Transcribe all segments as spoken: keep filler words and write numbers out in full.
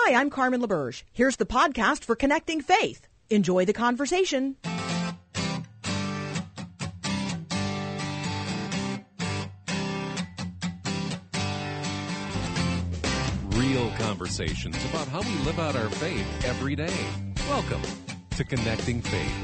Hi, I'm Carmen LaBerge. Here's the podcast for Connecting Faith. Enjoy the conversation. Real conversations about how we live out our faith every day. Welcome to Connecting Faith.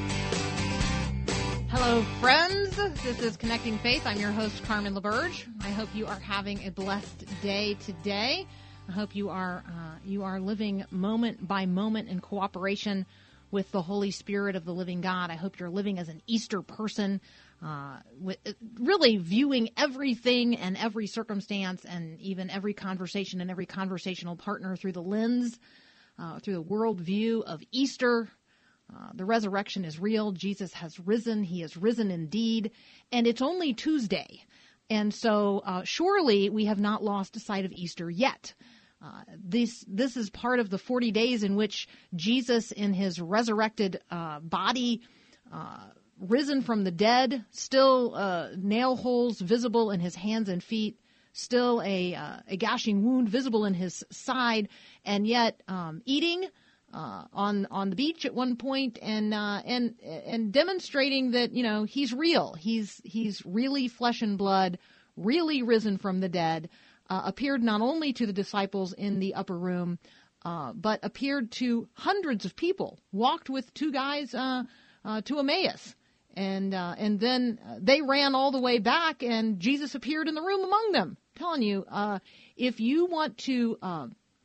Hello, friends. This is Connecting Faith. I'm your host, Carmen LaBerge. I hope you are having a blessed day today. I hope you are uh, you are living moment by moment in cooperation with the Holy Spirit of the living God. I hope you're living as an Easter person, uh, with, really viewing everything and every circumstance and even every conversation and every conversational partner through the lens, uh, through the worldview of Easter. Uh, the resurrection is real. Jesus has risen. He has risen indeed. And it's only Tuesday. And so uh, surely we have not lost sight of Easter yet. Uh, this this is part of the forty days in which Jesus, in his resurrected uh, body, uh, risen from the dead, still uh, nail holes visible in his hands and feet, still a, uh, a gashing wound visible in his side, and yet um, eating uh, on on the beach at one point, and uh, and and demonstrating that, you know, he's real. He's he's really flesh and blood, really risen from the dead. Uh, appeared not only to the disciples in the upper room, uh, but appeared to hundreds of people, walked with two guys uh, uh, to Emmaus. And uh, and then they ran all the way back, and Jesus appeared in the room among them. I'm telling you, uh, if you want to, uh,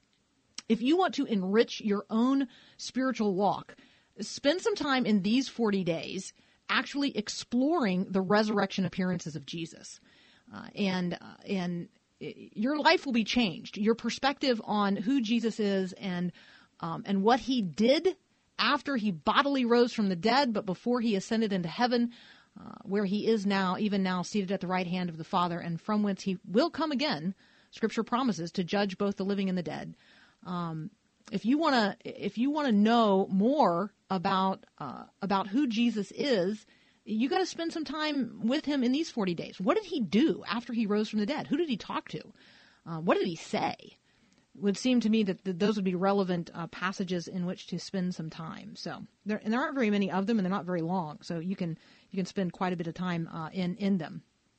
if you want to enrich your own spiritual walk, spend some time in these forty days actually exploring the resurrection appearances of Jesus, uh, and uh, and. Your life will be changed. Your perspective on who Jesus is and um, and what he did after he bodily rose from the dead, but before he ascended into heaven, uh, where he is now, even now, seated at the right hand of the Father, and from whence he will come again, Scripture promises, to judge both the living and the dead. Um, if you want to, if you want to know more about uh, about who Jesus is, you got to spend some time with him in these forty days. What did he do after he rose from the dead? Who did he talk to? Uh, what did he say? It would seem to me that th- those would be relevant uh, passages in which to spend some time. So there, and there aren't very many of them, and they're not very long. So you can you can spend quite a bit of time uh, in in them.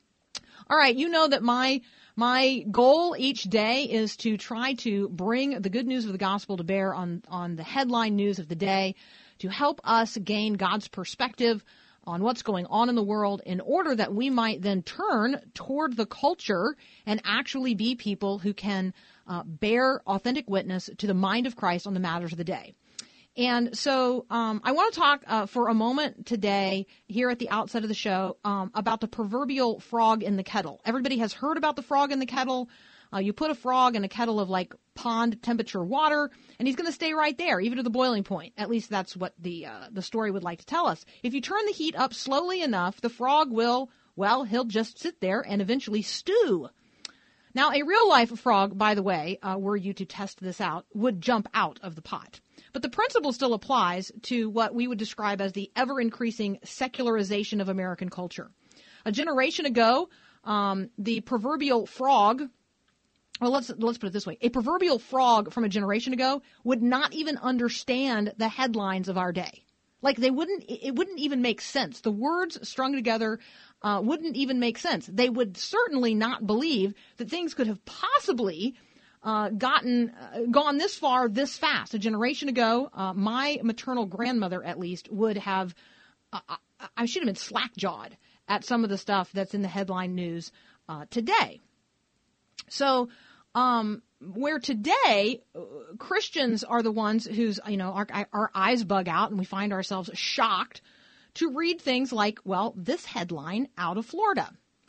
All right, you know that my my goal each day is to try to bring the good news of the gospel to bear on on the headline news of the day, to help us gain God's perspective on what's going on in the world, in order that we might then turn toward the culture and actually be people who can uh, bear authentic witness to the mind of Christ on the matters of the day. And so um, I want to talk uh, for a moment today here at the outset of the show um, about the proverbial frog in the kettle. Everybody has heard about the frog in the kettle. Uh, you put a frog in a kettle of like pond temperature water, and he's going to stay right there, even to the boiling point. At least that's what the uh, the story would like to tell us. If you turn the heat up slowly enough, the frog will, well, he'll just sit there and eventually stew. Now, a real-life frog, by the way, uh, were you to test this out, would jump out of the pot. But the principle still applies to what we would describe as the ever-increasing secularization of American culture. A generation ago, um, the proverbial frog... Well, let's let's put it this way. A proverbial frog from a generation ago would not even understand the headlines of our day. Like they wouldn't, it wouldn't even make sense. The words strung together uh, wouldn't even make sense. They would certainly not believe that things could have possibly uh, gotten, uh, gone this far this fast. A generation ago, uh, my maternal grandmother, at least, would have, uh, I should have been slack-jawed at some of the stuff that's in the headline news uh, today. So, um, where today uh, Christians are the ones whose, you know, our, our eyes bug out and we find ourselves shocked to read things like, well, this headline out of Florida.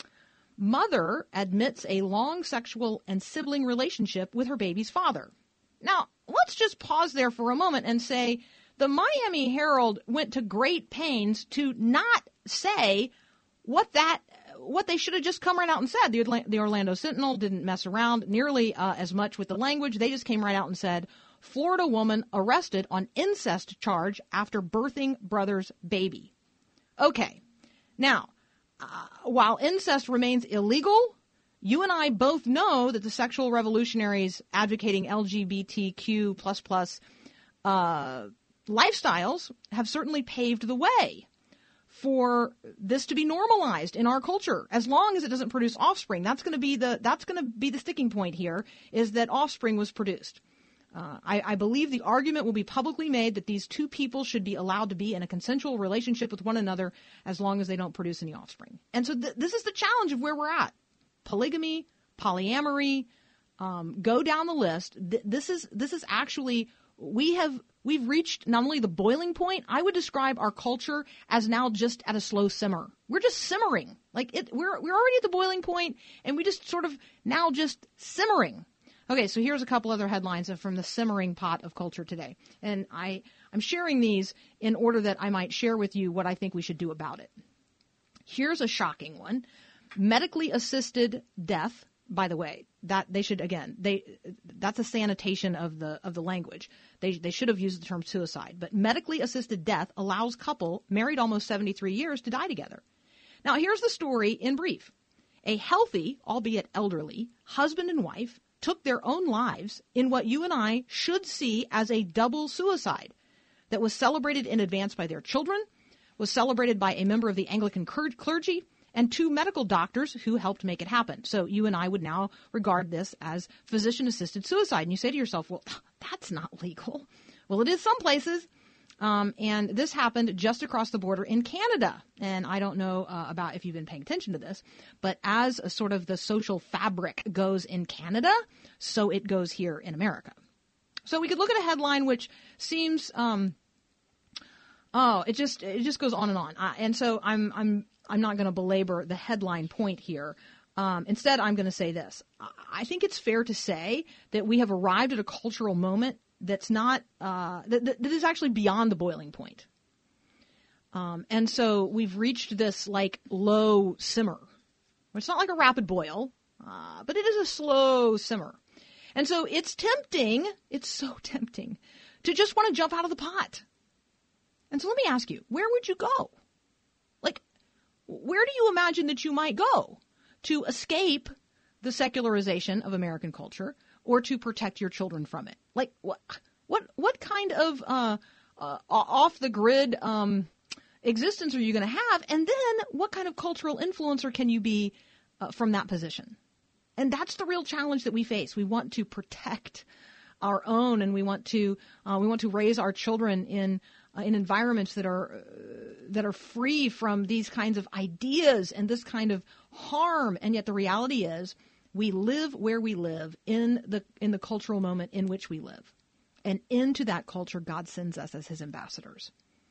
Mother admits a long sexual and sibling relationship with her baby's father. Now, let's just pause there for a moment and say the Miami Herald went to great pains to not say what that what they should have just come right out and said. The, the Orlando Sentinel didn't mess around nearly uh, as much with the language. They just came right out and said, Florida woman arrested on incest charge after birthing brother's baby. Okay. Now, uh, while incest remains illegal, you and I both know that the sexual revolutionaries advocating L G B T Q plus plus uh, lifestyles have certainly paved the way for this to be normalized in our culture, as long as it doesn't produce offspring. That's going to be the that's going to be the sticking point here, is that offspring was produced. Uh, I, I believe the argument will be publicly made that these two people should be allowed to be in a consensual relationship with one another as long as they don't produce any offspring. And so th- this is the challenge of where we're at. Polygamy, polyamory, um, go down the list. Th- this is this is actually we have we've reached not only the boiling point. I would describe our culture as now just at a slow simmer. We're just simmering, like it. We're we're already at the boiling point, and we just sort of now just simmering. Okay, so here's a couple other headlines from the simmering pot of culture today, and I I'm sharing these in order that I might share with you what I think we should do about it. Here's a shocking one: medically assisted death. By the way, that they should again they that's a sanitation of the of the language. They they should have used the term suicide, but medically assisted death allows couple married almost seventy-three years to die together. Now here's the story in brief: a healthy, albeit elderly, husband and wife took their own lives in what you and I should see as a double suicide that was celebrated in advance by their children, was celebrated by a member of the Anglican clergy, and two medical doctors who helped make it happen. So you and I would now regard this as physician-assisted suicide. And you say to yourself, well, that's not legal. Well, it is some places. Um, and this happened just across the border in Canada. And I don't know uh, about if you've been paying attention to this, but as a sort of the social fabric goes in Canada, so it goes here in America. So we could look at a headline which seems, um, oh, it just it just goes on and on. Uh, and so I'm I'm I'm not going to belabor the headline point here. Um, instead, I'm going to say this. I think it's fair to say that we have arrived at a cultural moment that's not uh, that, that is actually beyond the boiling point. Um, and so we've reached this like low simmer. It's not like a rapid boil, uh, but it is a slow simmer. And so it's tempting, it's so tempting, to just want to jump out of the pot. And so let me ask you, where would you go? Like, where do you imagine that you might go to escape the secularization of American culture or to protect your children from it? Like, what what, what kind of uh, uh, off-the-grid um, existence are you going to have? And then what kind of cultural influencer can you be uh, from that position? And that's the real challenge that we face. We want to protect our own, and we want to uh, we want to raise our children in uh, in environments that are uh, that are free from these kinds of ideas and this kind of harm. And yet the reality is, we live where we live in the in the cultural moment in which we live, and into that culture, God sends us as His ambassadors.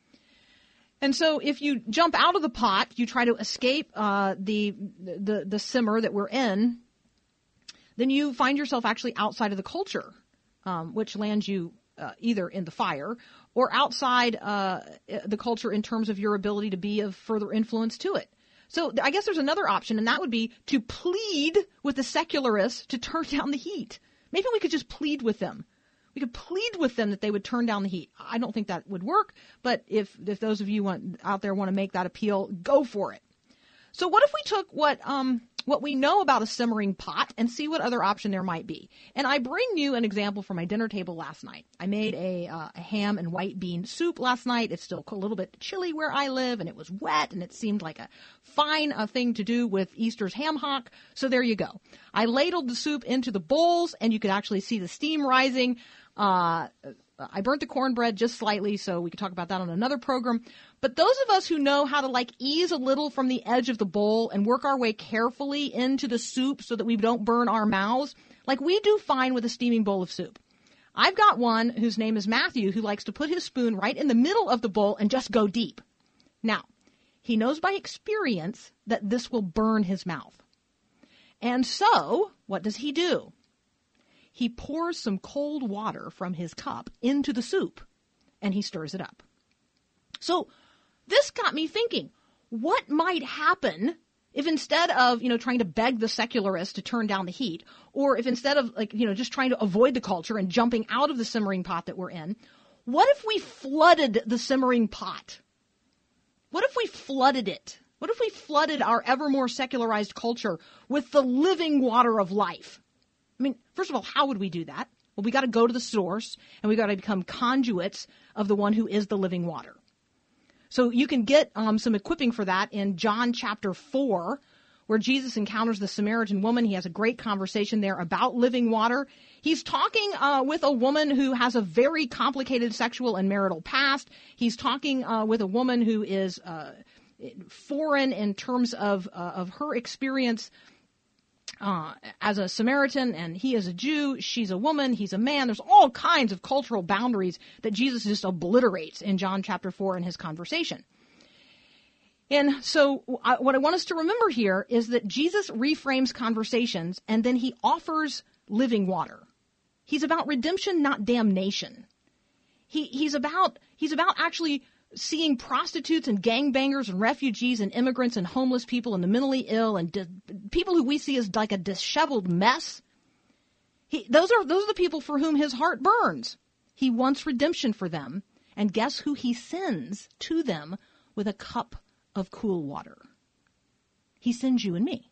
And so, if you jump out of the pot, you try to escape uh, the the the simmer that we're in, then you find yourself actually outside of the culture, um, which lands you uh, either in the fire or outside uh, the culture in terms of your ability to be of further influence to it. So I guess there's another option, and that would be to plead with the secularists to turn down the heat. Maybe we could just plead with them. We could plead with them that they would turn down the heat. I don't think that would work, but if if those of you want, out there want to make that appeal, go for it. So what if we took what um what we know about a simmering pot and see what other option there might be? And I bring you an example from my dinner table last night. I made a, uh, a ham and white bean soup last night. It's still a little bit chilly where I live, and it was wet, and it seemed like a fine uh, thing to do with Easter's ham hock. So there you go. I ladled the soup into the bowls, and you could actually see the steam rising. Uh, I burnt the cornbread just slightly, so we could talk about that on another program. But those of us who know how to like ease a little from the edge of the bowl and work our way carefully into the soup so that we don't burn our mouths, like we do fine with a steaming bowl of soup. I've got one whose name is Matthew who likes to put his spoon right in the middle of the bowl and just go deep. Now, he knows by experience that this will burn his mouth. And so, what does he do? He pours some cold water from his cup into the soup, and he stirs it up. So this got me thinking, what might happen if instead of, you know, trying to beg the secularists to turn down the heat, or if instead of, like, you know, just trying to avoid the culture and jumping out of the simmering pot that we're in, what if we flooded the simmering pot? What if we flooded it What if we flooded our ever more secularized culture with the living water of life? I mean, first of all, how would we do that? Well, we got to go to the source, and we got to become conduits of the one who is the living water. So you can get um, some equipping for that in John chapter four, where Jesus encounters the Samaritan woman. He has a great conversation there about living water. He's talking uh, with a woman who has a very complicated sexual and marital past. He's talking uh, with a woman who is uh, foreign in terms of uh, of her experience uh, as a Samaritan, and he is a Jew. She's a woman. He's a man. There's all kinds of cultural boundaries that Jesus just obliterates in John chapter four in his conversation. And so I, what I want us to remember here is that Jesus reframes conversations, and then he offers living water. He's about redemption, not damnation. He, he's about he's about actually seeing prostitutes and gangbangers and refugees and immigrants and homeless people and the mentally ill and di- people who we see as like a disheveled mess. He, those are those are the people for whom his heart burns. He wants redemption for them, and guess who he sends to them with a cup of cool water? He sends you and me.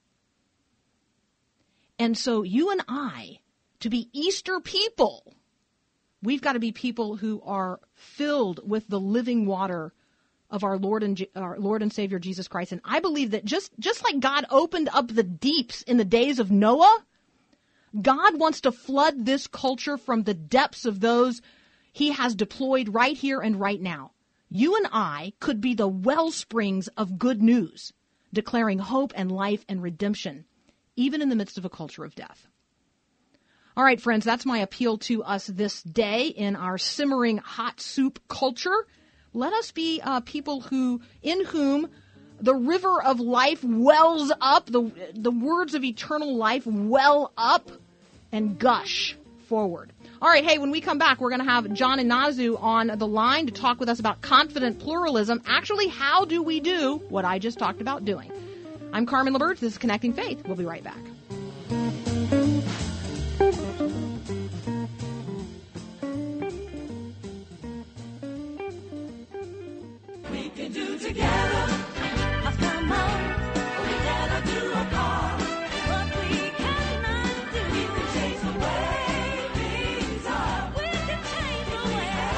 And so you and I, to be Easter people, we've got to be people who are filled with the living water of our Lord and our Lord and Savior Jesus Christ. And I believe that just, just like God opened up the deeps in the days of Noah, God wants to flood this culture from the depths of those he has deployed right here and right now. You and I could be the well springs of good news, declaring hope and life and redemption, even in the midst of a culture of death. All right, friends, that's my appeal to us this day in our simmering hot soup culture. Let us be uh, people who, in whom the river of life wells up, the, the words of eternal life well up and gush forward. All right, hey, when we come back, we're going to have John Inazu on the line to talk with us about confident pluralism. Actually, how do we do what I just talked about doing? I'm Carmen LaBerge. This is Connecting Faith. We'll be right back. We can do together. I've come on. We gotta do a part. What we cannot do. We can change the way things are. We can change the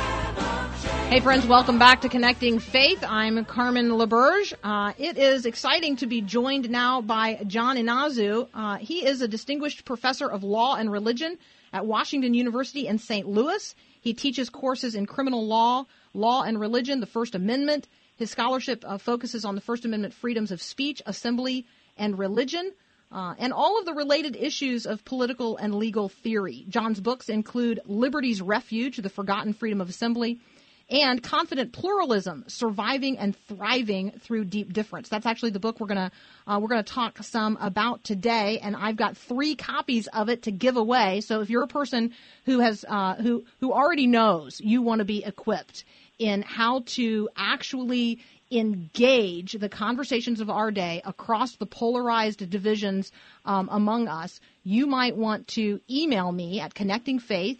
way. Hey, friends, welcome back to Connecting Faith. I'm Carmen LaBerge. Uh, it is exciting to be joined now by John Inazu. Uh, he is a distinguished professor of law and religion at Washington University in Saint Louis. He teaches courses in criminal law, law and religion, the First Amendment. His scholarship uh, focuses on the First Amendment freedoms of speech, assembly, and religion, uh, and all of the related issues of political and legal theory. John's books include Liberty's Refuge, The Forgotten Freedom of Assembly, and Confident Pluralism, Surviving and Thriving Through Deep Difference. That's actually the book we're gonna uh, we're gonna talk some about today, and I've got three copies of it to give away. So if you're a person who has uh, who who already knows you want to be equipped in how to actually engage the conversations of our day across the polarized divisions um, among us, you might want to email me at connectingfaith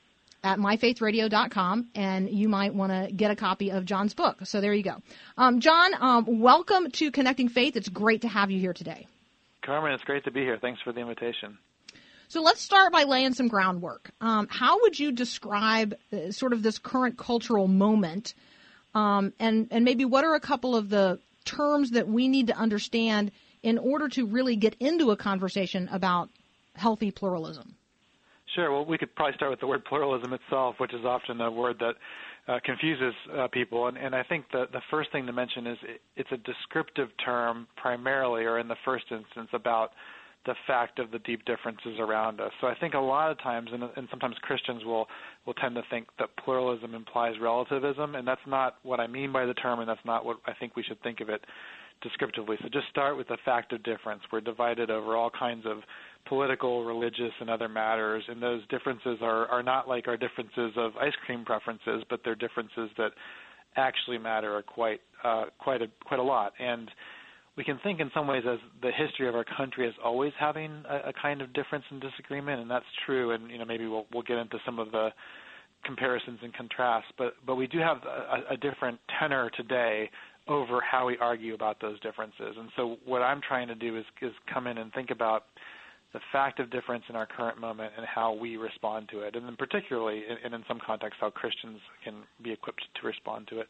at my faith radio dot com, and you might want to get a copy of John's book. So there you go. Um, John, um, welcome to Connecting Faith. It's great to have you here today. Carmen, it's great to be here. Thanks for the invitation. So let's start by laying some groundwork. Um, how would you describe uh, sort of this current cultural moment, um, and, and maybe what are a couple of the terms that we need to understand in order to really get into a conversation about healthy pluralism? Sure. Well, we could probably start with the word pluralism itself, which is often a word that uh, confuses uh, people. And, and I think the, the first thing to mention is it, it's a descriptive term primarily, or in the first instance, about the fact of the deep differences around us. So I think a lot of times, and, and sometimes Christians will, will tend to think that pluralism implies relativism, and that's not what I mean by the term, and that's not what I think we should think of it descriptively. So just start with the fact of difference. We're divided over all kinds of political, religious, and other matters, and those differences are, are not like our differences of ice cream preferences, but they're differences that actually matter quite uh, quite a, quite a lot. And we can think in some ways as the history of our country as always having a, a kind of difference and disagreement, and that's true. And you know, maybe we'll we'll get into some of the comparisons and contrasts, but but we do have a, a different tenor today over how we argue about those differences. And so what I'm trying to do is, is come in and think about the fact of difference in our current moment and how we respond to it, and then particularly, and in some contexts, how Christians can be equipped to respond to it.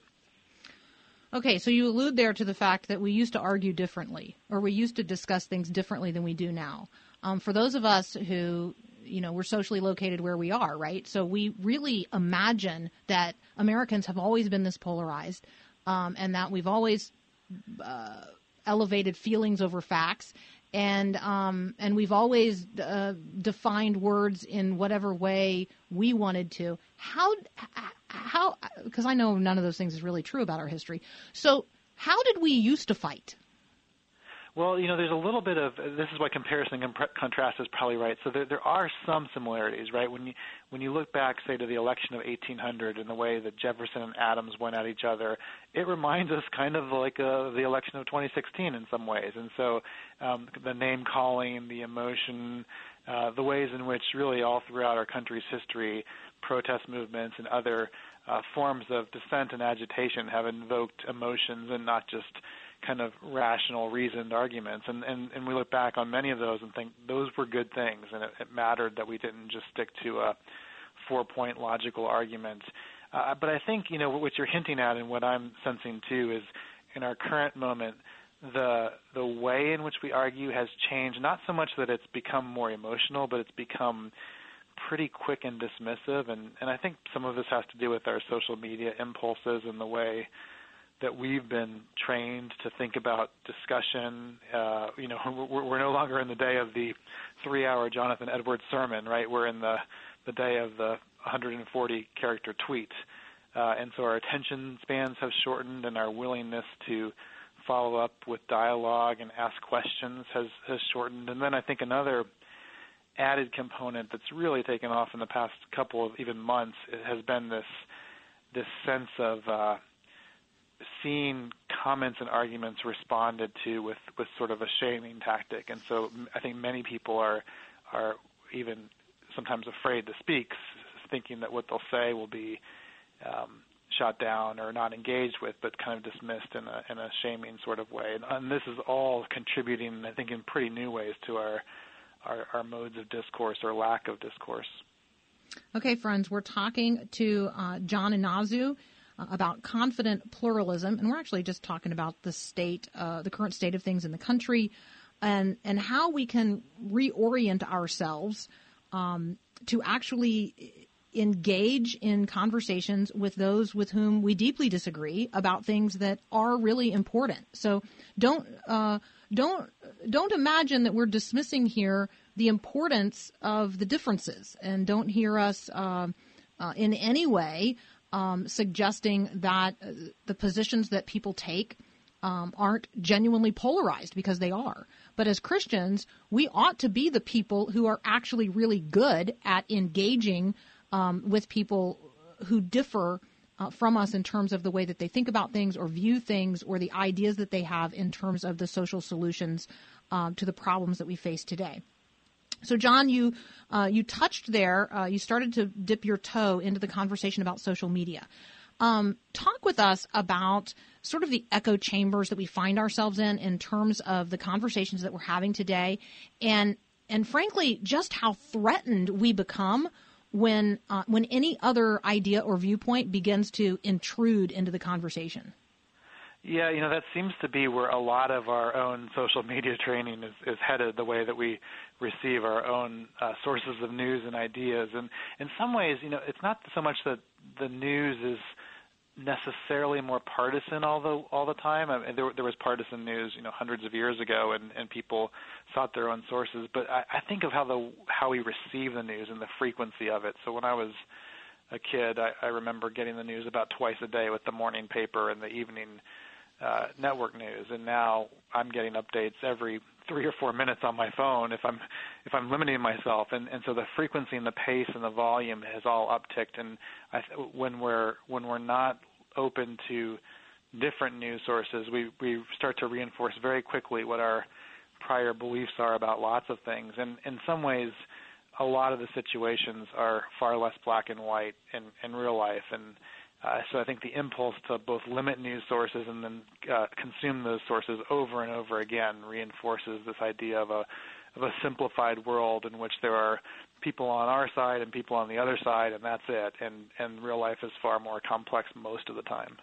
Okay, so you allude there to the fact that we used to argue differently, or we used to discuss things differently than we do now. Um, for those of us who, you know, we're socially located where we are, right? So we really imagine that Americans have always been this polarized, um, and that we've always uh, elevated feelings over facts. And um, and we've always uh, defined words in whatever way we wanted to. How how because I know none of those things is really true about our history. So how did we used to fight? Well, you know, there's a little bit of, this is why comparison and contrast is probably right. So there, there are some similarities, right? When you when you look back, say, to the election of eighteen hundred and the way that Jefferson and Adams went at each other, it reminds us kind of like uh, the election of twenty sixteen in some ways. And so um, the name-calling, the emotion, uh, the ways in which really all throughout our country's history, protest movements and other uh, forms of dissent and agitation have invoked emotions and not just kind of rational, reasoned arguments. And, and, and we look back on many of those and think those were good things, and it, it mattered that we didn't just stick to a four-point logical argument. Uh, but I think, you know, what you're hinting at and what I'm sensing too is in our current moment, the the way in which we argue has changed, not so much that it's become more emotional, but it's become pretty quick and dismissive. And, and I think some of this has to do with our social media impulses and the way that we've been trained to think about discussion. Uh, you know, we're, we're no longer in the day of the three-hour Jonathan Edwards sermon, right? We're in the, the day of the one hundred forty character tweet. Uh, and so our attention spans have shortened, and our willingness to follow up with dialogue and ask questions has, has shortened. And then I think another added component that's really taken off in the past couple of even months has been this this sense of uh, seeing comments and arguments responded to with, with sort of a shaming tactic. And so I think many people are are even sometimes afraid to speak, thinking that what they'll say will be um, shot down or not engaged with, but kind of dismissed in a, in a shaming sort of way. And, and this is all contributing, I think, in pretty new ways to our, our, our modes of discourse or lack of discourse. Okay, friends, we're talking to uh, John Inazu uh, about confident pluralism, and we're actually just talking about the state, uh, the current state of things in the country, and and how we can reorient ourselves um, to actually engage in conversations with those with whom we deeply disagree about things that are really important. So don't uh, don't don't imagine that we're dismissing here the importance of the differences, and don't hear us uh, uh, in any way um, suggesting that uh, the positions that people take um, aren't genuinely polarized, because they are. But as Christians, we ought to be the people who are actually really good at engaging um, with people who differ uh, from us in terms of the way that they think about things or view things, or the ideas that they have in terms of the social solutions um, to the problems that we face today. So, John, you uh, you touched there, uh, you started to dip your toe into the conversation about social media. Um, talk with us about sort of the echo chambers that we find ourselves in in terms of the conversations that we're having today, and and frankly, just how threatened we become when uh, when any other idea or viewpoint begins to intrude into the conversation. Yeah, you know, that seems to be where a lot of our own social media training is, is headed, the way that we receive our own uh, sources of news and ideas. And in some ways, you know, it's not so much that the news is necessarily more partisan all the all the time. I mean, there, there was partisan news, you know, hundreds of years ago, and, and people sought their own sources. But I, I think of how the how we receive the news and the frequency of it. So when I was a kid, I, I remember getting the news about twice a day with the morning paper and the evening uh, network news, and now I'm getting updates every three or four minutes on my phone if I'm if I'm limiting myself, and, and so the frequency and the pace and the volume has all upticked. And I, when we're when we're not open to different news sources, we we start to reinforce very quickly what our prior beliefs are about lots of things. And in some ways, a lot of the situations are far less black and white in, in real life, and Uh, so I think the impulse to both limit news sources and then uh, consume those sources over and over again reinforces this idea of a of a simplified world in which there are people on our side and people on the other side, and that's it. And, and real life is far more complex most of the time.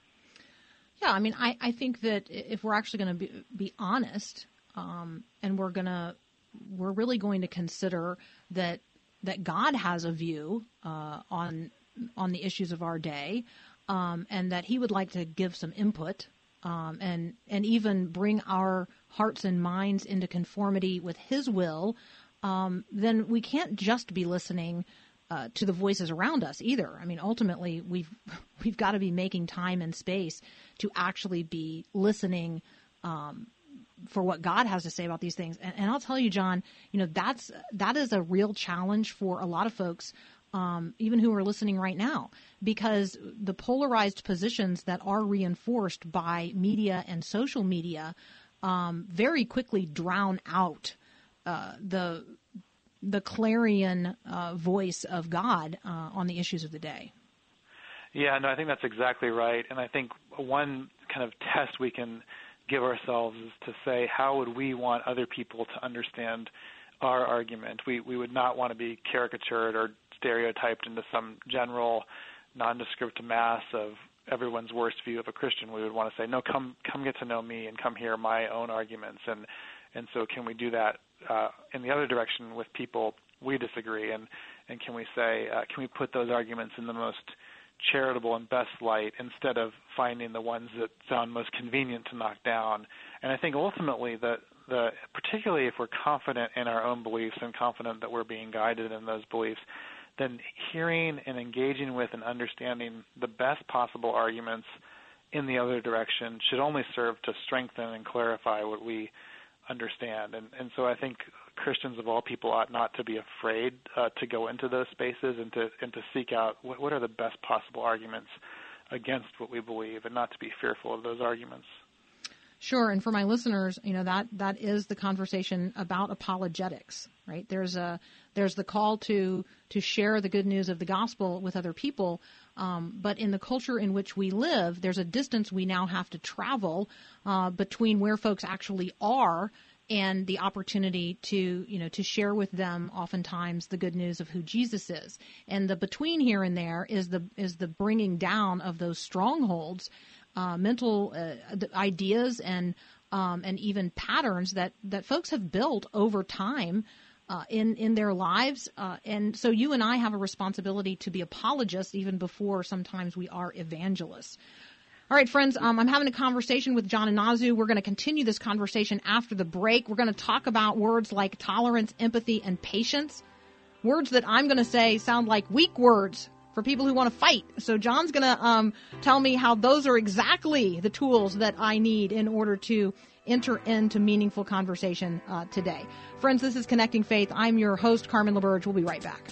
Yeah, I mean, I, I think that if we're actually going to be, be honest, um, and we're going to, we're really going to consider that that God has a view uh, on on the issues of our day, um, and that He would like to give some input, um, and and even bring our hearts and minds into conformity with His will, um, then we can't just be listening uh, to the voices around us either. I mean, ultimately, we've we've got to be making time and space to actually be listening um, for what God has to say about these things. And, and I'll tell you, John, you know, that's that is a real challenge for a lot of folks, um, even who are listening right now, because the polarized positions that are reinforced by media and social media um, very quickly drown out uh, the the clarion uh, voice of God uh, on the issues of the day. Yeah, no, I think that's exactly right. And I think one kind of test we can give ourselves is to say, how would we want other people to understand our argument? We we would not want to be caricatured or stereotyped into some general nondescript mass of everyone's worst view of a Christian. We would want to say, no, come come get to know me and come hear my own arguments. And and so can we do that uh, in the other direction with people we disagree? And, and can we say, uh, can we put those arguments in the most charitable and best light instead of finding the ones that sound most convenient to knock down? And I think ultimately that the particularly if we're confident in our own beliefs and confident that we're being guided in those beliefs, then hearing and engaging with and understanding the best possible arguments in the other direction should only serve to strengthen and clarify what we understand. And, and so I think Christians of all people ought not to be afraid uh, to go into those spaces and to and to seek out what, what are the best possible arguments against what we believe, and not to be fearful of those arguments. Sure, and for my listeners, you know, that that is the conversation about apologetics, right? There's a there's the call to to share the good news of the gospel with other people, um, but in the culture in which we live, there's a distance we now have to travel uh, between where folks actually are and the opportunity to, you know, to share with them oftentimes the good news of who Jesus is. And the between here and there is the is the bringing down of those strongholds, uh, mental uh, ideas and um, and even patterns that, that folks have built over time uh, in in their lives. Uh, and so you and I have a responsibility to be apologists even before sometimes we are evangelists. All right, friends, um, I'm having a conversation with John Inazu. We're going to continue this conversation after the break. We're going to talk about words like tolerance, empathy, and patience. Words that I'm going to say sound like weak words for people who want to fight. So John's going to um, tell me how those are exactly the tools that I need in order to enter into meaningful conversation uh, today. Friends, this is Connecting Faith. I'm your host, Carmen LaBerge. We'll be right back.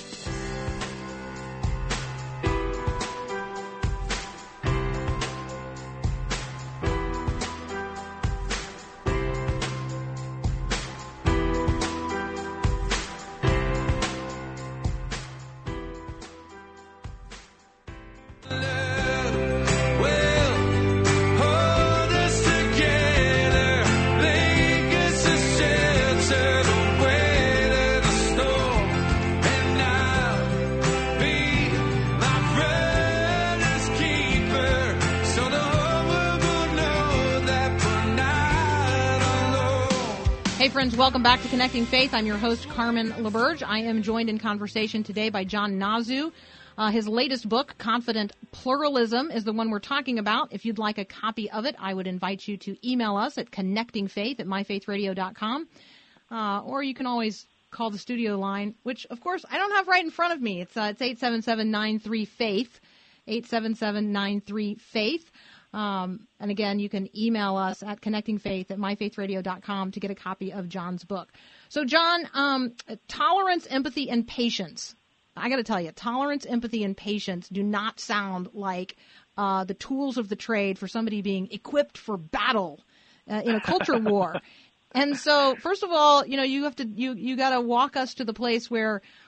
Hey, friends, welcome back to Connecting Faith. I'm your host, Carmen LaBerge. I am joined in conversation today by John Inazu. Uh, his latest book, Confident Pluralism, is the one we're talking about. If you'd like a copy of it, I would invite you to email us at connectingfaith at my faith radio dot com. Uh, or you can always call the studio line, which, of course, I don't have right in front of me. It's, uh, it's eight seven seven, nine three, faith, eight seven seven, nine three, faith. Um, and again, you can email us at connectingfaith at my faith radio dot com to get a copy of John's book. So, John, um, tolerance, empathy, and patience. I got to tell you, tolerance, empathy, and patience do not sound like uh, the tools of the trade for somebody being equipped for battle uh, in a culture war. And so, first of all, you know, you have to you you got to walk us to the place where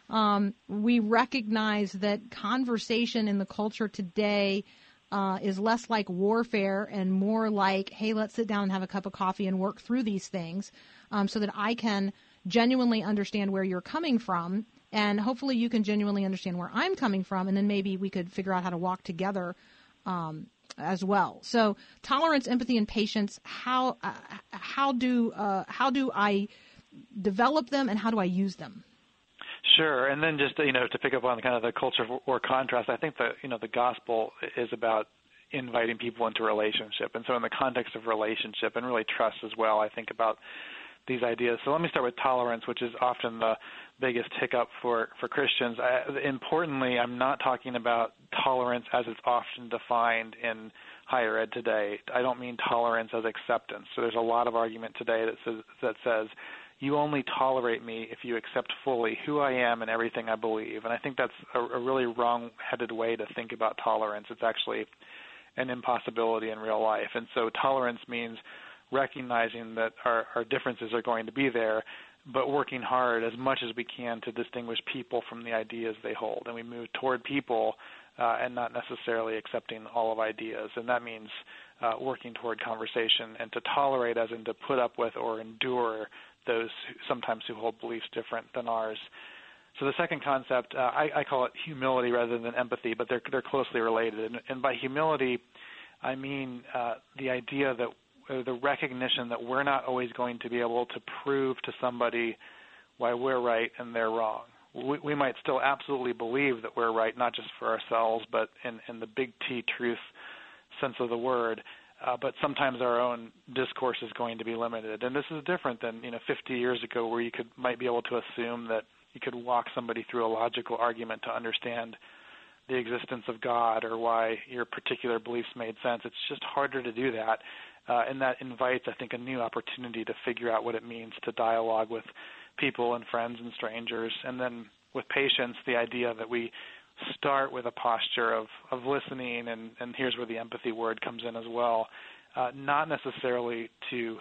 um, we recognize that conversation in the culture today uh, is less like warfare and more like, hey, let's sit down and have a cup of coffee and work through these things um, so that I can genuinely understand where you're coming from, and hopefully you can genuinely understand where I'm coming from, and then maybe we could figure out how to walk together um, as well. So tolerance, empathy, and patience, how uh, how do uh, how do I develop them, and how do I use them? Sure, and then just you know to pick up on kind of the culture or contrast, I think that you know the gospel is about inviting people into relationship, and so in the context of relationship and really trust as well, I think about these ideas. So let me start with tolerance, which is often the biggest hiccup for, for Christians. I, importantly, I'm not talking about tolerance as it's often defined in higher ed today. I don't mean tolerance as acceptance. So there's a lot of argument today that says, that says you only tolerate me if you accept fully who I am and everything I believe. And I think that's a, a really wrong-headed way to think about tolerance. It's actually an impossibility in real life. And so tolerance means recognizing that our, our differences are going to be there, but working hard as much as we can to distinguish people from the ideas they hold. And we move toward people uh, and not necessarily accepting all of ideas. And that means uh, working toward conversation, and to tolerate as in to put up with or endure those who, sometimes who hold beliefs different than ours. So the second concept, uh, I, I call it humility rather than empathy, but they're, they're closely related. And, and by humility, I mean uh, the idea that the recognition that we're not always going to be able to prove to somebody why we're right and they're wrong. We, we might still absolutely believe that we're right, not just for ourselves, but in, in the big T truth sense of the word. Uh, but sometimes our own discourse is going to be limited. And this is different than, you know, fifty years ago, where you could might be able to assume that you could walk somebody through a logical argument to understand the existence of God or why your particular beliefs made sense. It's just harder to do that. Uh, and that invites, I think, a new opportunity to figure out what it means to dialogue with people and friends and strangers. And then with patience, the idea that we start with a posture of, of listening, and, and here's where the empathy word comes in as well, uh, not necessarily to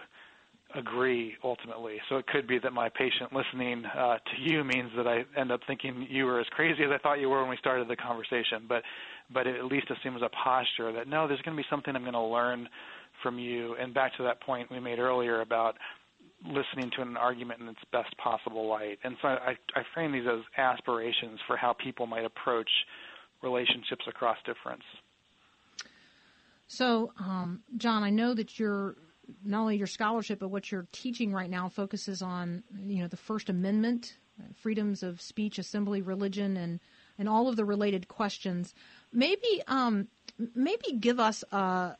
agree ultimately. So it could be that my patient listening uh, to you means that I end up thinking you were as crazy as I thought you were when we started the conversation, but, but it at least assumes a posture that, no, there's going to be something I'm going to learn from you. And back to that point we made earlier about listening to an argument in its best possible light. And so I, I frame these as aspirations for how people might approach relationships across difference. So, um, John, I know that you're not only your scholarship, but what you're teaching right now focuses on, you know, the First Amendment, freedoms of speech, assembly, religion, and, and all of the related questions. Maybe, um, maybe give us a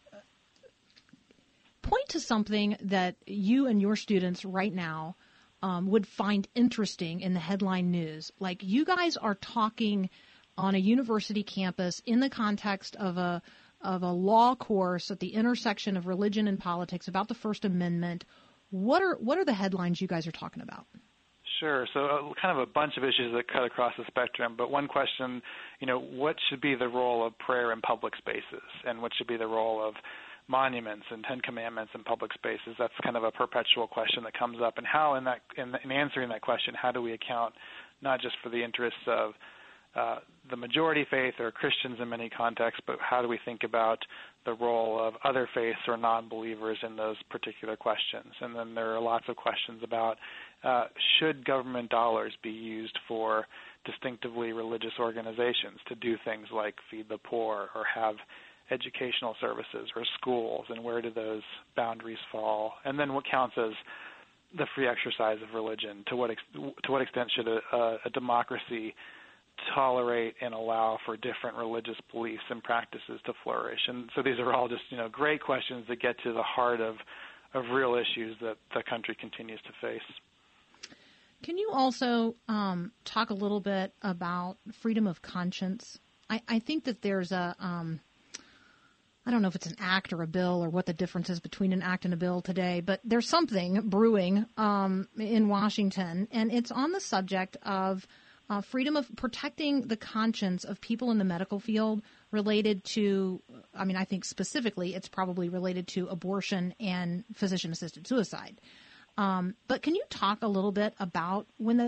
point to something that you and your students right now um, would find interesting in the headline news. Like, you guys are talking on a university campus in the context of a of a law course at the intersection of religion and politics about the First Amendment. What are what are the headlines you guys are talking about? Sure. So uh, kind of a bunch of issues that cut across the spectrum. But one question, you know, what should be the role of prayer in public spaces, and what should be the role of monuments and Ten Commandments in public spaces? That's kind of a perpetual question that comes up. And how, in that, in, in answering that question, how do we account not just for the interests of uh, the majority faith or Christians in many contexts, but how do we think about the role of other faiths or non-believers in those particular questions? And then there are lots of questions about uh, should government dollars be used for distinctively religious organizations to do things like feed the poor or have educational services or schools, and where do those boundaries fall? And then what counts as the free exercise of religion? To what ex- to what extent should a, a, a democracy tolerate and allow for different religious beliefs and practices to flourish? And so these are all just, you know, great questions that get to the heart of of real issues that the country continues to face. Can you also um, talk a little bit about freedom of conscience? I, I think that there's a um, I don't know if it's an act or a bill or what the difference is between an act and a bill today, but there's something brewing um, in Washington, and it's on the subject of uh, freedom of protecting the conscience of people in the medical field related to, I mean, I think specifically it's probably related to abortion and physician-assisted suicide. Um, but can you talk a little bit about when the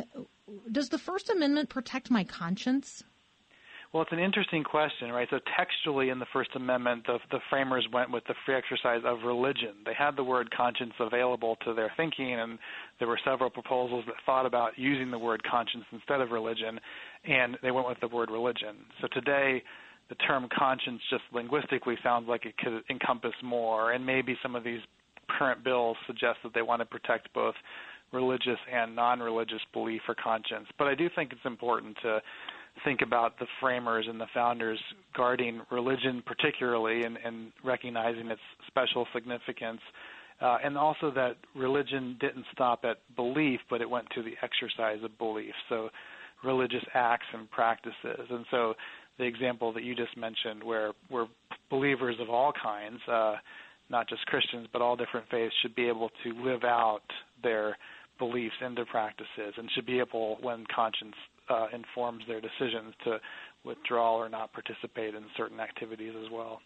does the First Amendment protect my conscience? Well, it's an interesting question, right? So textually in the First Amendment, the, the framers went with the free exercise of religion. They had the word conscience available to their thinking, and there were several proposals that thought about using the word conscience instead of religion, and they went with the word religion. So today, the term conscience just linguistically sounds like it could encompass more, and maybe some of these current bills suggest that they want to protect both religious and non-religious belief or conscience. But I do think it's important to think about the framers and the founders guarding religion particularly and, and recognizing its special significance, uh, and also that religion didn't stop at belief, but it went to the exercise of belief, so religious acts and practices. And so the example that you just mentioned where, where believers of all kinds, uh, not just Christians, but all different faiths, should be able to live out their beliefs into practices and should be able, when conscience Uh, informs their decisions, to withdraw or not participate in certain activities as well.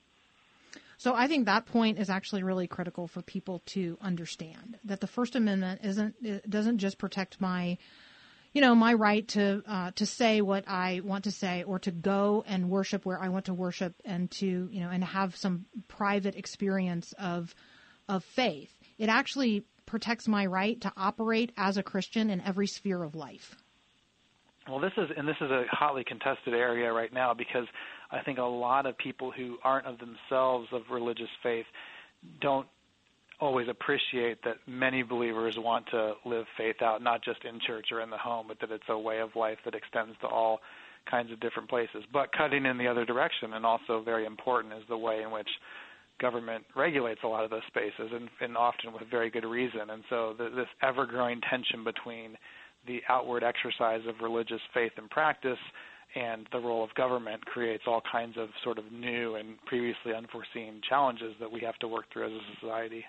So I think that point is actually really critical for people to understand, that the First Amendment isn't it doesn't just protect my, you know, my right to uh, to say what I want to say or to go and worship where I want to worship and to, you know, and have some private experience of of faith. It actually protects my right to operate as a Christian in every sphere of life. Well, this is and this is a hotly contested area right now because I think a lot of people who aren't of themselves of religious faith don't always appreciate that many believers want to live faith out, not just in church or in the home, but that it's a way of life that extends to all kinds of different places. But cutting in the other direction, and also very important, is the way in which government regulates a lot of those spaces, and, and often with very good reason. And so the, this ever-growing tension between the outward exercise of religious faith and practice and the role of government creates all kinds of sort of new and previously unforeseen challenges that we have to work through as a society.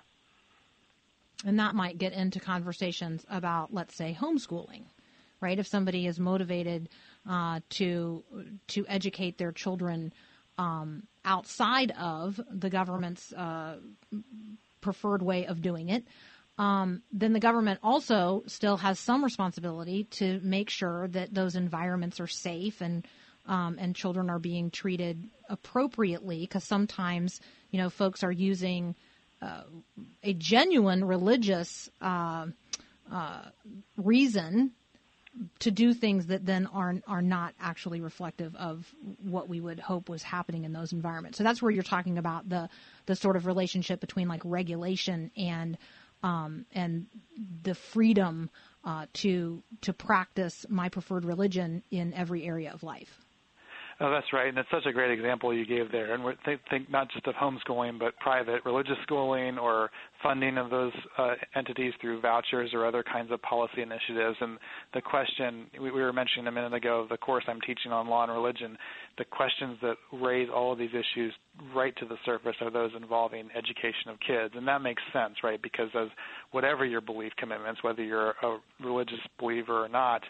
And that might get into conversations about, let's say, homeschooling, right? If somebody is motivated uh, to to educate their children um, outside of the government's uh, preferred way of doing it, Um, then the government also still has some responsibility to make sure that those environments are safe and um, and children are being treated appropriately, because sometimes, you know, folks are using uh, a genuine religious uh, uh, reason to do things that then are are not actually reflective of what we would hope was happening in those environments. So that's where you're talking about the the sort of relationship between like regulation and Um, and the freedom uh, to to practice my preferred religion in every area of life. Oh, that's right, and it's such a great example you gave there. And we think, think not just of homeschooling, but private religious schooling or funding of those uh, entities through vouchers or other kinds of policy initiatives. And the question, we, we were mentioning a minute ago, the course I'm teaching on law and religion, the questions that raise all of these issues right to the surface are those involving education of kids. And that makes sense, right, because as whatever your belief commitments, whether you're a religious believer or not,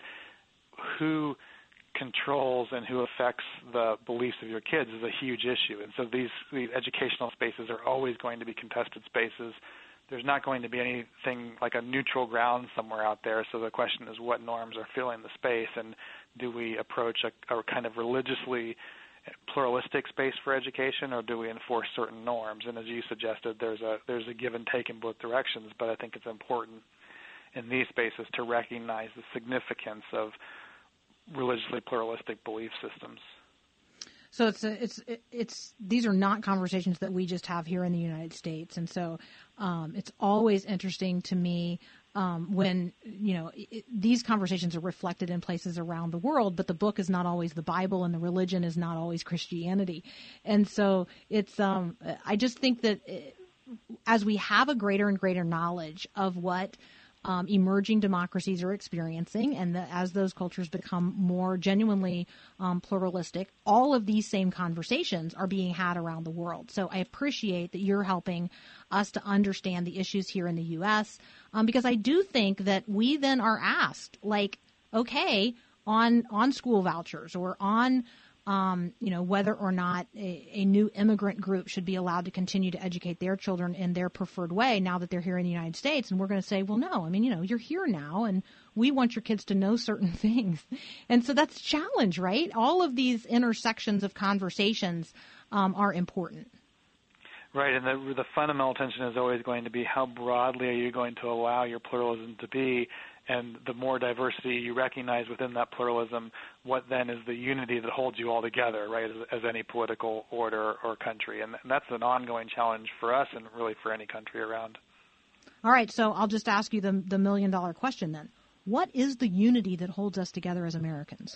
who controls and who affects the beliefs of your kids is a huge issue. And so these, these educational spaces are always going to be contested spaces. There's not going to be anything like a neutral ground somewhere out there. So the question is, what norms are filling the space, and do we approach a, a kind of religiously pluralistic space for education, or do we enforce certain norms? And as you suggested, there's a there's a give and take in both directions, but I think it's important in these spaces to recognize the significance of religiously pluralistic belief systems. So it's a, it's it's these are not conversations that we just have here in the United States, and so um, it's always interesting to me um, when you know it, these conversations are reflected in places around the world, but the book is not always the Bible, and the religion is not always Christianity, and so it's um, I just think that it, as we have a greater and greater knowledge of what Um, emerging democracies are experiencing, and the, as those cultures become more genuinely um, pluralistic, all of these same conversations are being had around the world. So I appreciate that you're helping us to understand the issues here in the U S, um, because I do think that we then are asked, like, okay, on on school vouchers or on Um, you know, whether or not a, a new immigrant group should be allowed to continue to educate their children in their preferred way now that they're here in the United States. And we're going to say, well, no, I mean, you know, you're here now, and we want your kids to know certain things. And so that's a challenge, right? All of these intersections of conversations um, are important. Right, and the, the fundamental tension is always going to be how broadly are you going to allow your pluralism to be, and the more diversity you recognize within that pluralism, what then is the unity that holds you all together, right, as, as any political order or country. And, and that's an ongoing challenge for us and really for any country around. All right, so I'll just ask you the, the million-dollar question then. What is the unity that holds us together as Americans?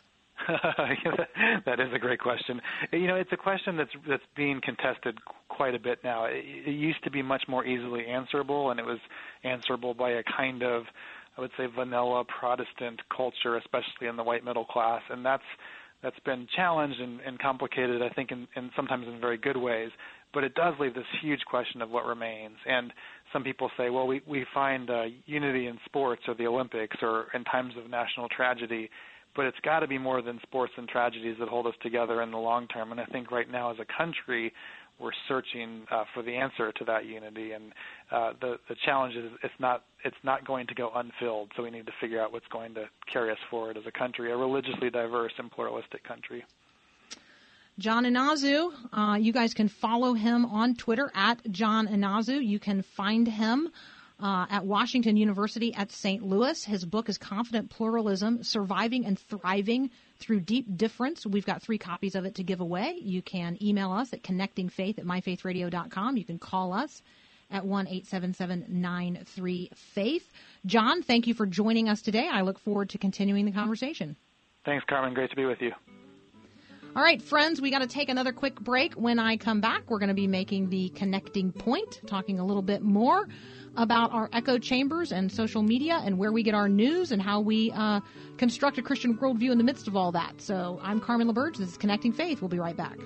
That is a great question. You know, it's a question that's that's being contested quite a bit now. It, it used to be much more easily answerable, and it was answerable by a kind of, I would say, vanilla Protestant culture, especially in the white middle class, and that's that's been challenged and, and complicated, I think, in, in sometimes in very good ways. But it does leave this huge question of what remains. And some people say, well, we, we find uh, unity in sports or the Olympics or in times of national tragedy, but it's got to be more than sports and tragedies that hold us together in the long term. And I think right now as a country, we're searching uh, for the answer to that unity. And uh, the, the challenge is it's not it's not going to go unfilled, so we need to figure out what's going to carry us forward as a country, a religiously diverse and pluralistic country. John Inazu, uh, you guys can follow him on Twitter at John Inazu. You can find him Uh, at Washington University at Saint Louis. His book is Confident Pluralism, Surviving and Thriving Through Deep Difference. We've got three copies of it to give away. You can email us at connecting faith at my faith radio dot com. You can call us at one eight seven seven nine three faith. John, thank you for joining us today. I look forward to continuing the conversation. Thanks, Carmen. Great to be with you. All right, friends, we got to take another quick break. When I come back, we're going to be making the connecting point, talking a little bit more about our echo chambers and social media and where we get our news and how we uh, construct a Christian worldview in the midst of all that. So I'm Carmen LaBerge. This is Connecting Faith. We'll be right back.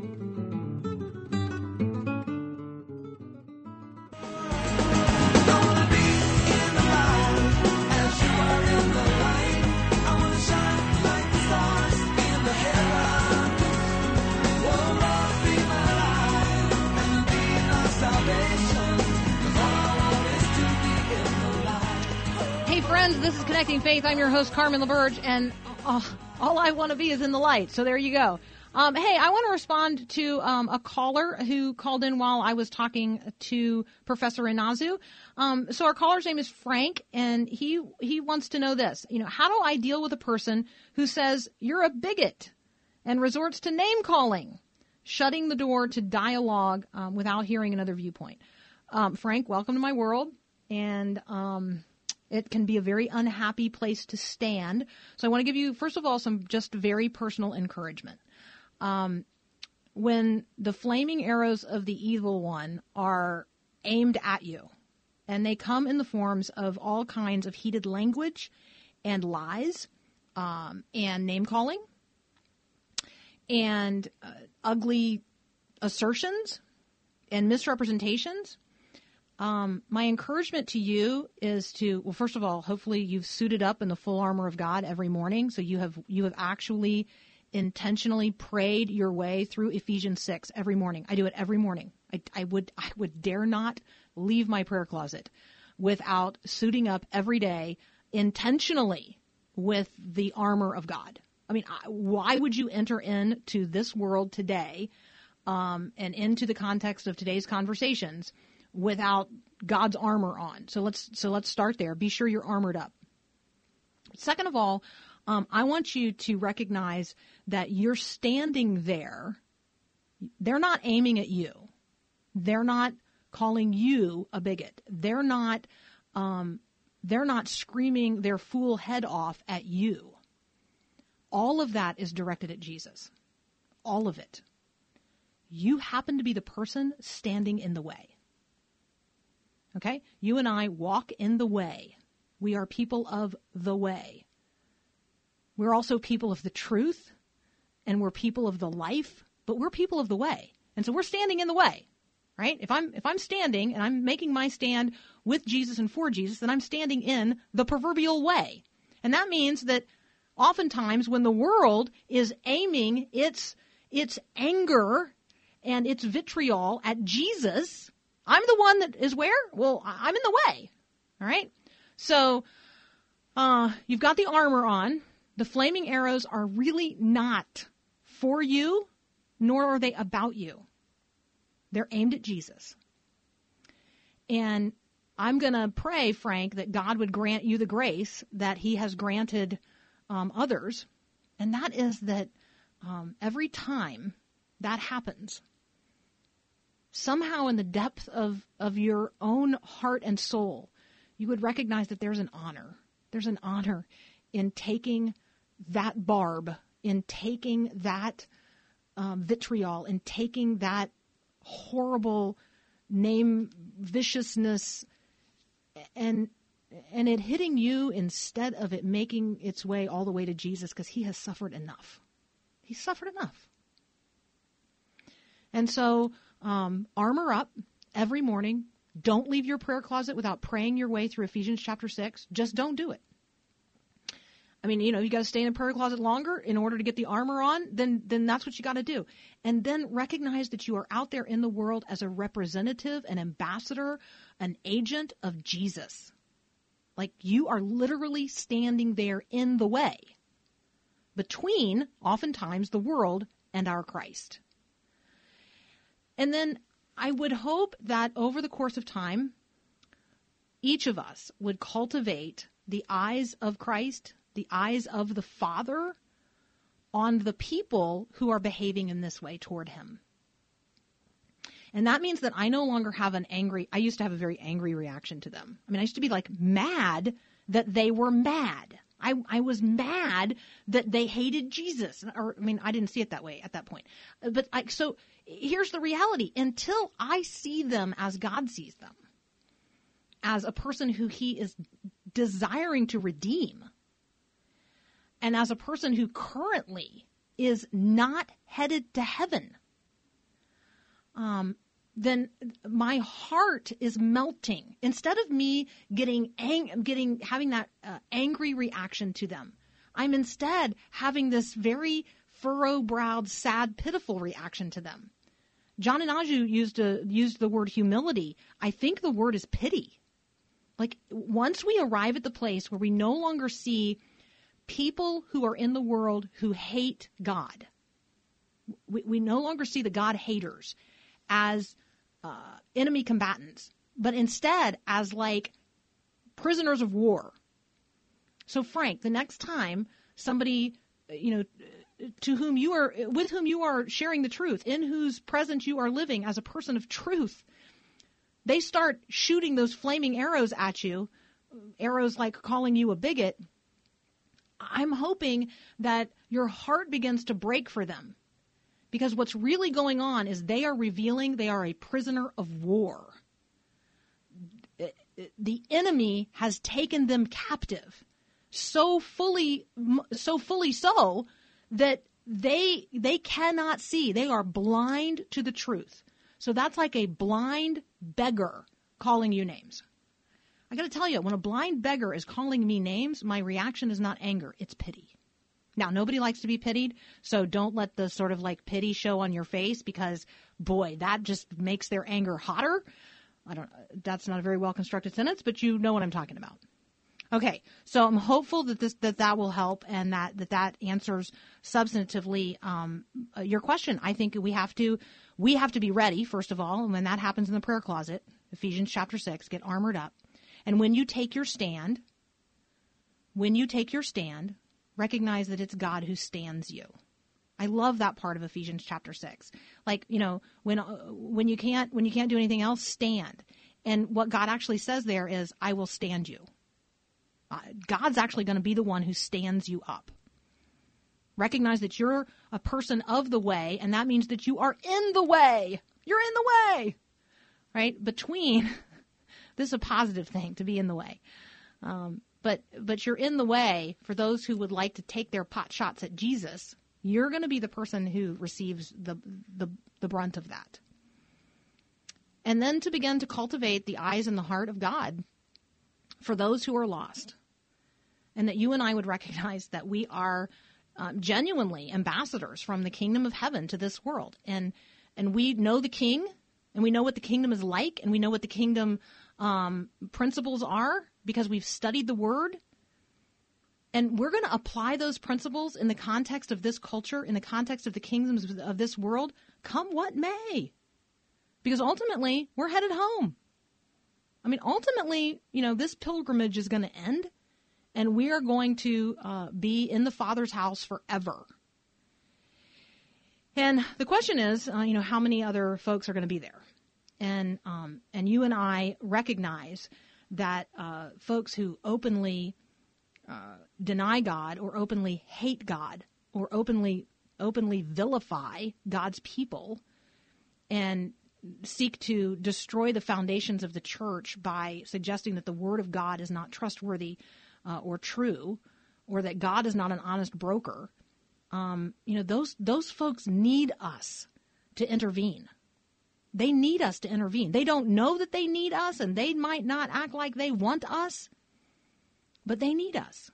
Friends, this is Connecting Faith. I'm your host, Carmen LaBerge, and uh, all I want to be is in the light. So there you go. Um, hey, I want to respond to um, a caller who called in while I was talking to Professor Inazu. Um, so our caller's name is Frank, and he he wants to know this. You know, how do I deal with a person who says you're a bigot and resorts to name calling, shutting the door to dialogue um, without hearing another viewpoint? Um, Frank, welcome to my world, and um, it can be a very unhappy place to stand. So I want to give you, first of all, some just very personal encouragement. Um, when the flaming arrows of the evil one are aimed at you, and they come in the forms of all kinds of heated language and lies um, and name-calling and uh, ugly assertions and misrepresentations, Um, my encouragement to you is to, well, first of all, hopefully you've suited up in the full armor of God every morning. So you have, you have actually intentionally prayed your way through Ephesians six every morning. I do it every morning. I, I would, I would dare not leave my prayer closet without suiting up every day intentionally with the armor of God. I mean, I, why would you enter into this world today, um, and into the context of today's conversations without God's armor on? So let's so let's start there. Be sure you're armored up. Second of all, um, I want you to recognize that you're standing there. They're not aiming at you. They're not calling you a bigot. They're not um, they're not screaming their fool head off at you. All of that is directed at Jesus. All of it. You happen to be the person standing in the way. Okay? You and I walk in the way. We are people of the way. We're also people of the truth, and we're people of the life, but we're people of the way. And so we're standing in the way, right? If I'm if I'm standing and I'm making my stand with Jesus and for Jesus, then I'm standing in the proverbial way. And that means that oftentimes when the world is aiming its its anger and its vitriol at Jesus, I'm the one that is where? Well, I'm in the way. All right? So uh, you've got the armor on. The flaming arrows are really not for you, nor are they about you. They're aimed at Jesus. And I'm going to pray, Frank, that God would grant you the grace that he has granted um, others. And that is that um, every time that happens, somehow in the depth of, of your own heart and soul, you would recognize that there's an honor. There's an honor in taking that barb, in taking that um, vitriol, in taking that horrible name viciousness and and it hitting you instead of it making its way all the way to Jesus, because he has suffered enough. He's suffered enough. And so um, armor up every morning. Don't leave your prayer closet without praying your way through Ephesians chapter six. Just don't do it. I mean, you know, you got to stay in the prayer closet longer in order to get the armor on, then then that's what you got to do. And then recognize that you are out there in the world as a representative, an ambassador, an agent of Jesus. Like, you are literally standing there in the way between, oftentimes, the world and our Christ. And then I would hope that over the course of time, each of us would cultivate the eyes of Christ, the eyes of the Father on the people who are behaving in this way toward him. And that means that I no longer have an angry, I used to have a very angry reaction to them. I mean, I used to be like mad that they were mad. I, I was mad that they hated Jesus. Or, I mean, I didn't see it that way at that point. But I, so here's the reality. Until I see them as God sees them, as a person who he is desiring to redeem, and as a person who currently is not headed to heaven, um, then my heart is melting. Instead of me getting ang- getting having that uh, angry reaction to them, I'm instead having this very furrow-browed, sad, pitiful reaction to them. John Inaju used a, used the word humility. I think the word is pity. Like, once we arrive at the place where we no longer see people who are in the world who hate God, we, we no longer see the God haters as uh, enemy combatants, but instead as like prisoners of war. So, Frank, the next time somebody, you know, to whom you are, with whom you are sharing the truth, in whose presence you are living as a person of truth, they start shooting those flaming arrows at you, arrows like calling you a bigot, I'm hoping that your heart begins to break for them. Because what's really going on is they are revealing they are a prisoner of war. The enemy has taken them captive, so fully, so fully so that they they cannot see. They are blind to the truth. So that's like a blind beggar calling you names. I got to tell you, when a blind beggar is calling me names, my reaction is not anger, it's pity. Now, nobody likes to be pitied, so don't let the sort of like pity show on your face, because, boy, that just makes their anger hotter. I don't. That's not a very well-constructed sentence, but you know what I'm talking about. Okay, so I'm hopeful that this that that will help, and that that, that answers substantively um, your question. I think we have to we have to be ready, first of all, and when that happens in the prayer closet, Ephesians chapter six, get armored up. And when you take your stand, when you take your stand, recognize that it's God who stands you. I love that part of Ephesians chapter six. Like, you know, when uh, when you can't when you can't do anything else, stand. And what God actually says there is, I will stand you. Uh, God's actually going to be the one who stands you up. Recognize that you're a person of the way, and that means that you are in the way. You're in the way, right? Between, this is a positive thing, to be in the way. Um, but but you're in the way for those who would like to take their pot shots at Jesus. You're going to be the person who receives the, the the brunt of that. And then to begin to cultivate the eyes and the heart of God for those who are lost. And that you and I would recognize that we are um, genuinely ambassadors from the kingdom of heaven to this world. And and we know the king, and we know what the kingdom is like, and we know what the kingdom um, principles are, because we've studied the word. And we're going to apply those principles in the context of this culture, in the context of the kingdoms of this world, come what may. Because ultimately, we're headed home. I mean, ultimately, you know, this pilgrimage is going to end, and we are going to uh, be in the Father's house forever. And the question is, uh, you know, how many other folks are going to be there? And um, and you and I recognize that uh, folks who openly uh, deny God or openly hate God or openly openly vilify God's people and seek to destroy the foundations of the church by suggesting that the Word of God is not trustworthy uh, or true, or that God is not an honest broker, um, you know, those those folks need us to intervene. They need us to intervene. They don't know that they need us, and they might not act like they want us, but they need us.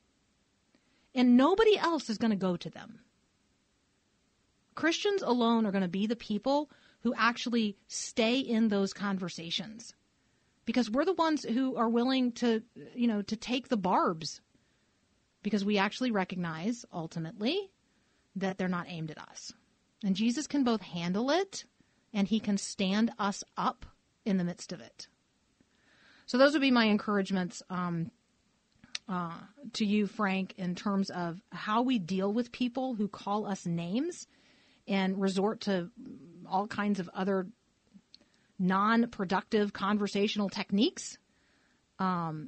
And nobody else is going to go to them. Christians alone are going to be the people who actually stay in those conversations, because we're the ones who are willing to, you know, to take the barbs, because we actually recognize ultimately that they're not aimed at us. And Jesus can both handle it and he can stand us up in the midst of it. So those would be my encouragements um, uh, to you, Frank, in terms of how we deal with people who call us names and resort to all kinds of other non-productive conversational techniques. Um,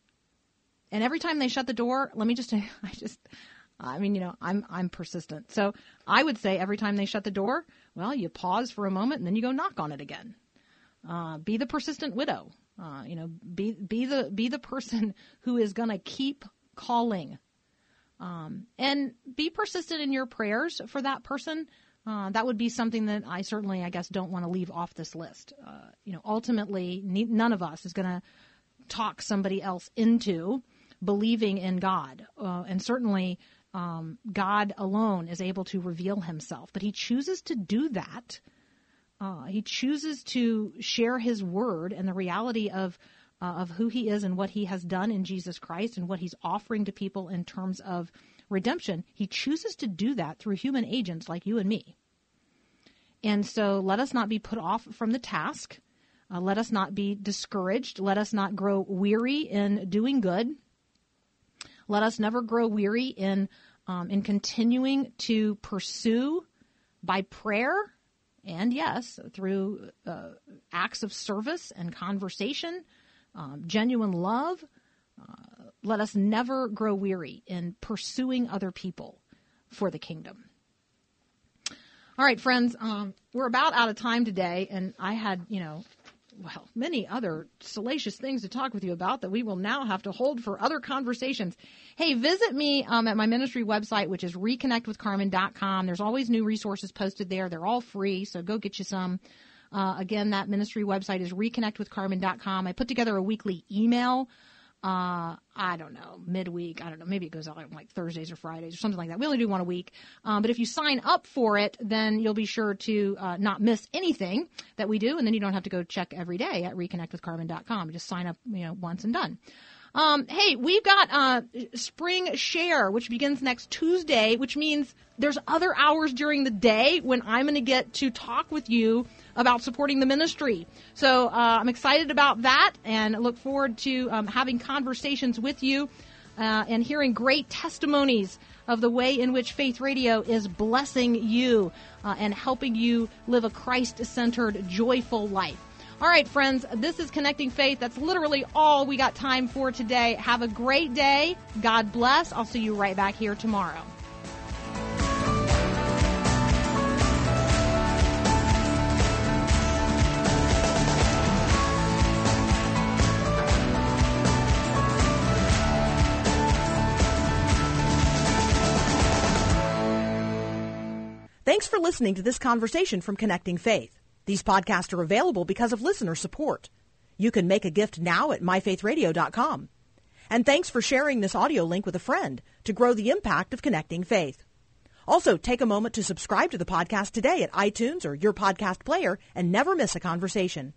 and every time they shut the door, let me just say, I just, I mean, you know, I'm I'm persistent. So I would say every time they shut the door, well, you pause for a moment and then you go knock on it again. Uh, be the persistent widow. Uh, you know, be be the be the person who is going to keep calling. Um, and be persistent in your prayers for that person. Uh, that would be something that I certainly, I guess, don't want to leave off this list. Uh, you know, ultimately, ne- none of us is going to talk somebody else into believing in God. Uh, and certainly, um, God alone is able to reveal himself. But he chooses to do that. Uh, he chooses to share his word and the reality of uh, of who he is and what he has done in Jesus Christ and what he's offering to people in terms of redemption. He chooses to do that through human agents like you and me. And so let us not be put off from the task. Uh, let us not be discouraged. Let us not grow weary in doing good. Let us never grow weary in um, in continuing to pursue by prayer and, yes, through uh, acts of service and conversation, um, genuine love. Uh, let us never grow weary in pursuing other people for the kingdom. All right, friends, um, we're about out of time today, and I had, you know, well, many other salacious things to talk with you about that we will now have to hold for other conversations. Hey, visit me um, at my ministry website, which is reconnect with carmen dot com. There's always new resources posted there. They're all free, so go get you some. Uh, again, that ministry website is reconnect with carmen dot com. I put together a weekly email. Uh, I don't know, midweek. I don't know. Maybe it goes out like, like Thursdays or Fridays or something like that. We only do one a week. Um, but if you sign up for it, then you'll be sure to uh, not miss anything that we do. And then you don't have to go check every day at reconnect with carmen dot com. You just sign up, you know, once and done. Um, hey, we've got uh, Spring Share, which begins next Tuesday, which means there's other hours during the day when I'm going to get to talk with you about supporting the ministry. So uh, I'm excited about that and look forward to um, having conversations with you uh, and hearing great testimonies of the way in which Faith Radio is blessing you uh, and helping you live a Christ-centered, joyful life. All right, friends, this is Connecting Faith. That's literally all we got time for today. Have a great day. God bless. I'll see you right back here tomorrow. Thanks for listening to this conversation from Connecting Faith. These podcasts are available because of listener support. You can make a gift now at my faith radio dot com. And thanks for sharing this audio link with a friend to grow the impact of Connecting Faith. Also, take a moment to subscribe to the podcast today at iTunes or your podcast player and never miss a conversation.